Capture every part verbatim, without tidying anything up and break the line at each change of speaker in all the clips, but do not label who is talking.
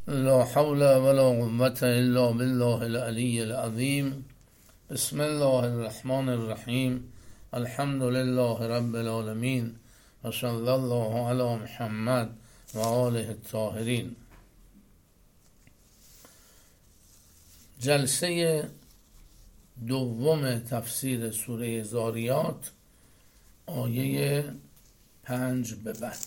لا حول ولا قوة الا بالله العلی العظیم. بسم الله الرحمن الرحیم. الحمد لله رب العالمین و صلی الله علی محمد و آله الطاهرین. جلسه دوم تفسیر سوره ذاریات، آیه پنج به بعد.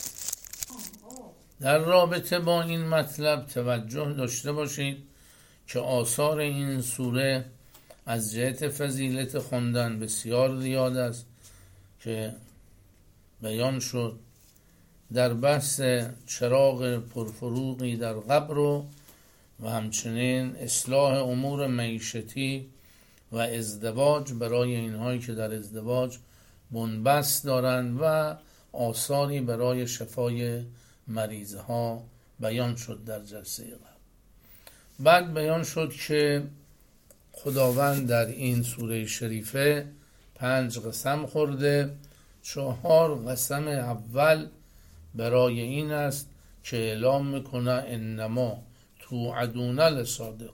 در رابطه با این مطلب توجه داشته باشید که آثار این سوره از جهت فضیلت خواندن بسیار زیاد است که بیان شد در بحث چراغ پرفروغی در قبر و و همچنین اصلاح امور معیشتی و ازدواج برای اینهایی که در ازدواج بنبست دارند و آثاری برای شفای مریض ها بیان شد در جلسه قبل. بعد بیان شد که خداوند در این سوره شریفه پنج قسم خورده. چهار قسم اول برای این است که اعلام میکنه انما توعدون لصادق،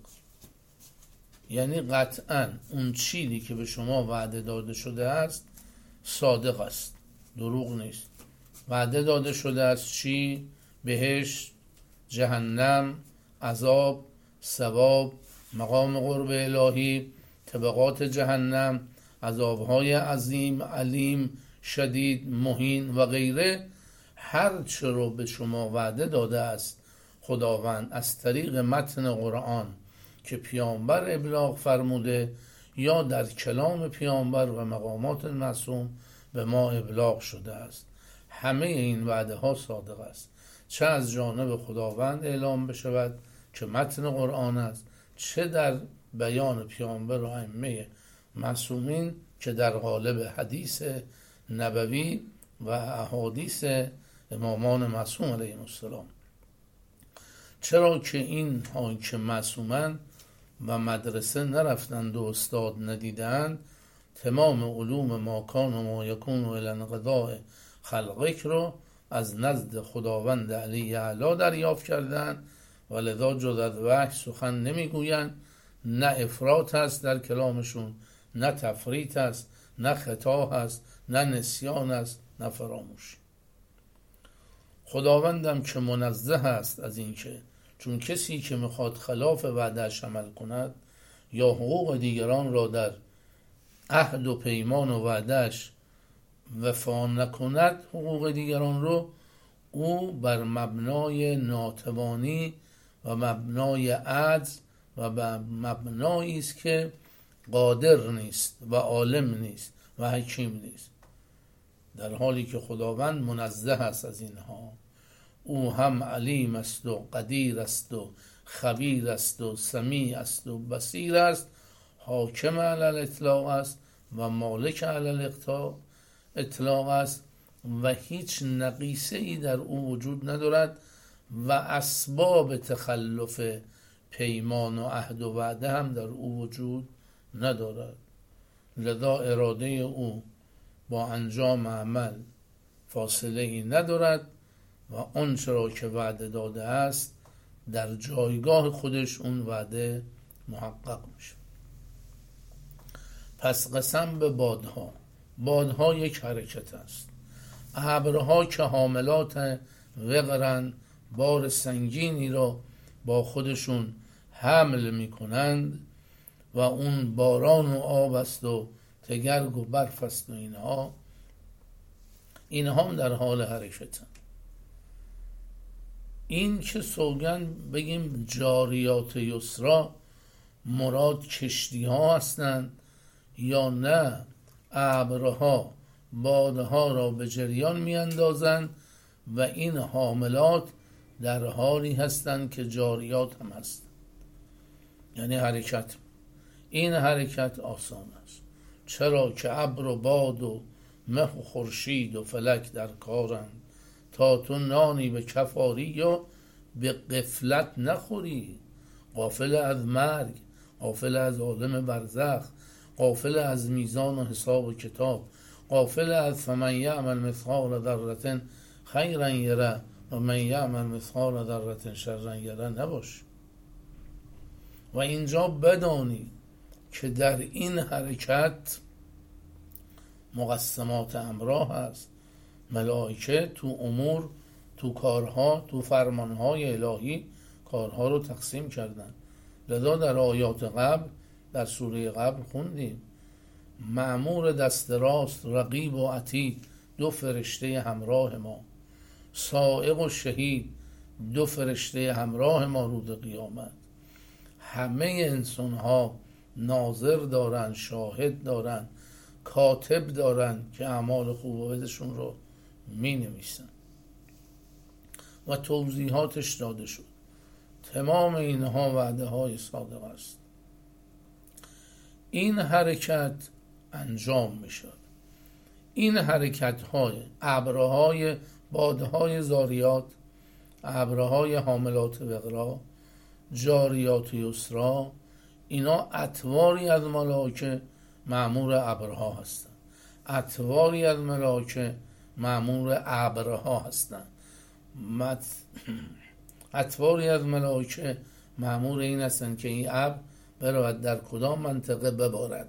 یعنی قطعا اون چیزی که به شما وعده داده شده است صادق است، دروغ نیست. وعده داده شده است چی؟ بهشت، جهنم، عذاب، ثواب، مقام قرب الهی، طبقات جهنم، عذابهای عظیم، علیم، شدید، مهین و غیره. هر چه رو به شما وعده داده است خداوند از طریق متن قرآن که پیامبر ابلاغ فرموده یا در کلام پیامبر و مقامات معصوم به ما ابلاغ شده است، همه این وعده ها صادق است، چه از جانب خداوند اعلام بشود که متن قرآن است، چه در بیان پیامبر و ائمه معصومین که در قالب حدیث نبوی و احادیث امامان معصوم علیهم السلام. چرا که این ها که معصومن و مدرسه نرفتند و استاد ندیدند، تمام علوم ما کان و ما یکون و الی انقضاء خلقک رو از نزد خداوند علی اعلی دریافت کردند و لذا جز از وحی سخن نمیگویند. نه افراط هست در کلامشون، نه تفریط هست، نه خطا هست، نه نسیان هست، نه فراموشی. خداوندم که منزه است از این که چون کسی که میخواد خلاف وعدهش عمل کند یا حقوق دیگران را در عهد و پیمان و وعدهش وفا نکند، حقوق دیگران رو، او بر مبنای ناتوانی و مبنای عجز و مبنایی است که قادر نیست و عالم نیست و حکیم نیست، در حالی که خداوند منزه است از اینها. او هم علیم است و قدیر است و خبیر است و سمیع است و بصیر است، حاکم علی الاطلاق است و مالک علی الاطلاق است و هیچ نقیصه ای در او وجود ندارد و اسباب تخلف پیمان و عهد و وعده هم در او وجود ندارد. لذا اراده او با انجام عمل فاصله ای ندارد و آنچه را که وعده داده است در جایگاه خودش اون وعده محقق میشه. پس قسم به بادها. بادها یک حرکت است. ابرها که حاملات وقرن، بار سنگینی را با خودشون حمل میکنند و اون باران و آب است و تگرگ و برف است و اینها اینها هم در حال حرکتن. این که سوگند بگیم جاریات یسرا مراد کشتی ها هستند یا نه ابرها بادها را به جریان می اندازند و این حاملات در حالی هستند که جاریات هم هستند، یعنی حرکت. این حرکت آسان است، چرا که ابر و باد و مه و خورشید و فلک در کارند تا تو نانی به کف آری و به غفلت نخوری. غافل از مرگ، غافل از عالم برزخ، غافل از میزان و حساب و کتاب، غافل از فمن یعمل مثقال ذره خیرا یره و من یعمل مثقال ذره شرا یره نباش. و اینجا بدانی که در این حرکت مقسمات امراه هست. ملائکه تو امور، تو کارها، تو فرمانهای الهی کارها رو تقسیم کردن. لذا در آیات قبل، در سوره قبل خوندیم مأمور دست راست، رقیب و عتید، دو فرشته همراه ما، سائق و شهید، دو فرشته همراه ما روز قیامت. همه انسان ها ناظر دارن، شاهد دارن، کاتب دارن که اعمال خوب و بدشون رو می نویسن و توضیحاتش داده شد. تمام اینها وعده های صادق است. این حرکت انجام می شد. این حرکت های ابرهای بادهای زاریات، ابرهای حاملات وقرا، جاریات یسرا، اینا اطواری از ملائکه مأمور ابرها هستند. اطواری از ملائکه مأمور ابرها هستند. مت... اطواری از ملائکه مأمور این هستند که این ابر برود در کدام منطقه ببارد.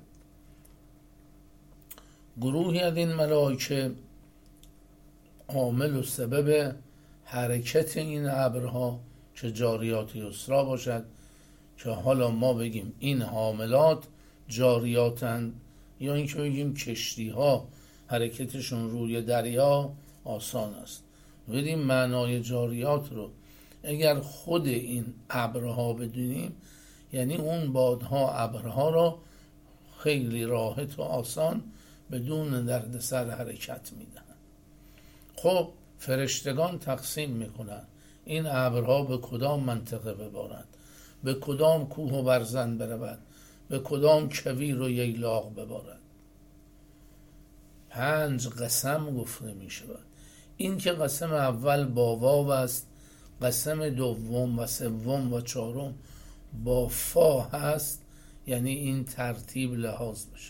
گروهی از این ملائکه عامل و سبب حرکت این ابرها که جاریات یسرا باشد، که حالا ما بگیم این حاملات جاریاتند، یا اینکه بگیم کشتی ها حرکتشون روی دریا آسان است. بدیم معنای جاریات رو اگر خود این ابرها بدونیم، یعنی اون بادها ابرها رو خیلی راحت و آسان بدون دردسر حرکت میدن. خب فرشتگان تقسیم میکنن این ابرها به کدام منطقه ببارند، به کدام کوه و برزن برود، به کدام کویر و ییلاق ببارد. پنج قسم گفته می شود. این که قسم اول با واو است، قسم دوم و سوم و چهارم با فا هست، یعنی این ترتیب لحاظ بشه.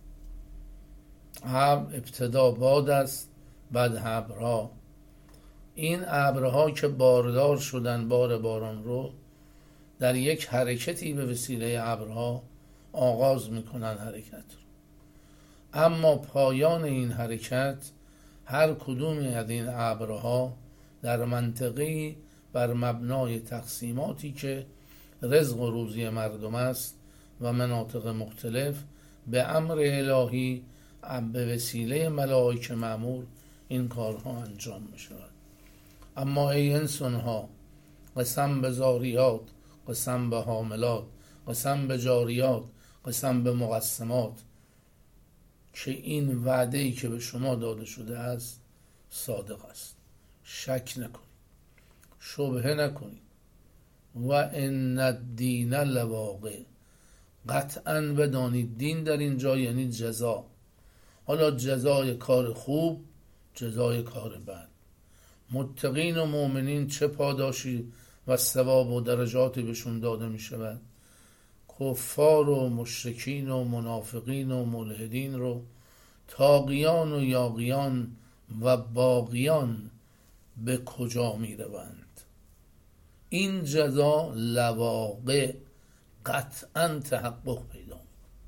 ابر ابتدا باد است، بعد ابرها. این ابرها که باردار شدن بار باران رو، در یک حرکتی به وسیله ابرها آغاز میکنن حرکت رو. اما پایان این حرکت هر کدومی از این ابرها در منطقه‌ای بر مبنای تقسیماتی که رزق و روزی مردم است و مناطق مختلف به امر الهی به وسیله ملائکه مأمور این کارها انجام می شود. اما ای انسان ها، قسم به زاریات، قسم به حاملات، قسم به جاریات، قسم به مقسمات، که این وعده‌ای که به شما داده شده است صادق است. شک نکنید، شبهه نکنید. و ان الدین لواقع، قطعا بدانید دین در اینجا یعنی جزا. حالا جزای کار خوب، جزای کار بد. متقین و مؤمنین چه پاداشی و ثواب و درجاتی بهشون داده می شود؟ کفار و مشرکین و منافقین و ملحدین رو تاقیان و یاغیان و باغیان به کجا می روند؟ این جزا لواقع قطعا تحقق پیدا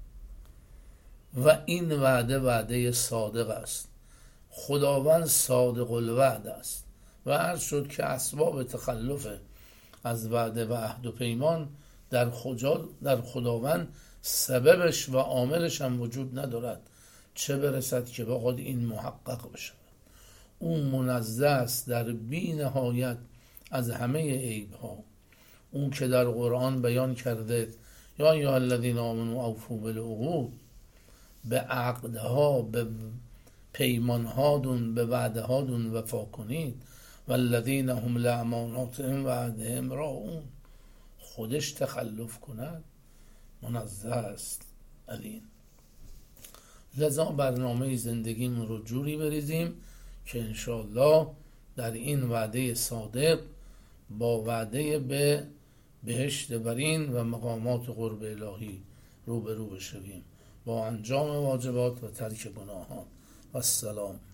و این وعده وعده صادق است. خداوند صادق الوعد است و عرض شد که اسباب تخلف از وعده و عهد و پیمان در خدا در خداوند سببش و عاملش هم وجود ندارد، چه برسد که بخواد این محقق بشه. اون منزه است در بی نهایت از همه عیب ها. اون که در قرآن بیان کرده یا ایها الذین آمنوا اوفوا بالعقود، به عقدها، به پیمانها دون، به وعده ها دون وفا کنید. والذین هم لاماناتهم و عهدهم راعون، خودش تخلف کند منزه است از این. لذا برنامه زندگیمون رو جوری بریزیم که انشاءالله در این وعده صادق با وعده به بهشت برین و مقامات قرب الهی رو به رو بشویم با انجام واجبات و ترک گناهان. و السلام.